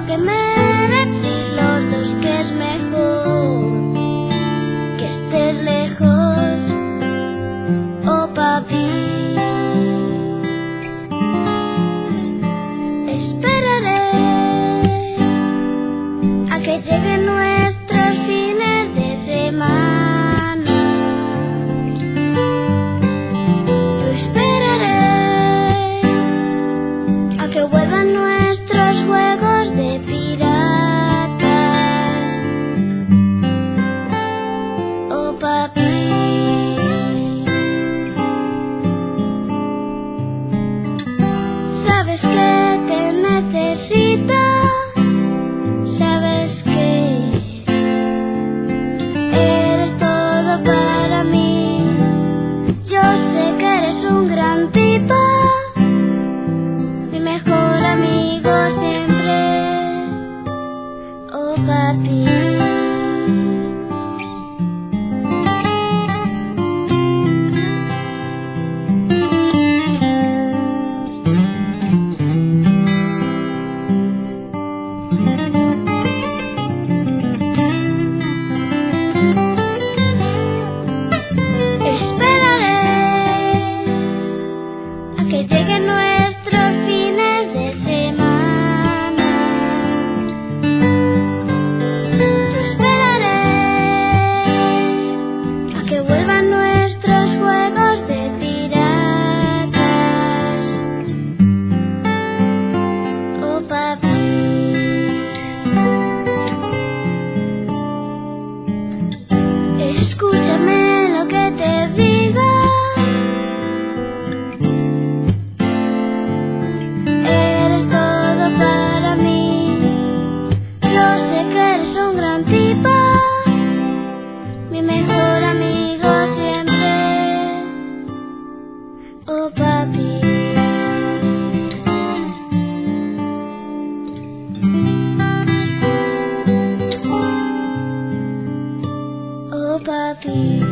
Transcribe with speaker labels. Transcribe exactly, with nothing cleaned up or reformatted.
Speaker 1: que me decís los dos que es mejor que estés lejos, oh papi. Esperaré a que lleguen nuestros fines de semana. Yo esperaré a que vuelvan nuestros juegos de piratas, oh papi. Sabes que te necesito, sabes que eres todo para mí. Yo sé que eres un gran tipo, mi mejor amigo siempre, oh papi. Esperaré a que lleguen nuestros fines de semana. Yo esperaré a que vuelvan nuestros juegos de piratas, oh papi. Escúchame lo que te digo, eres todo para mí. Yo sé que eres un gran tipo, mi mejor amigo siempre, oh papi. Oh papi.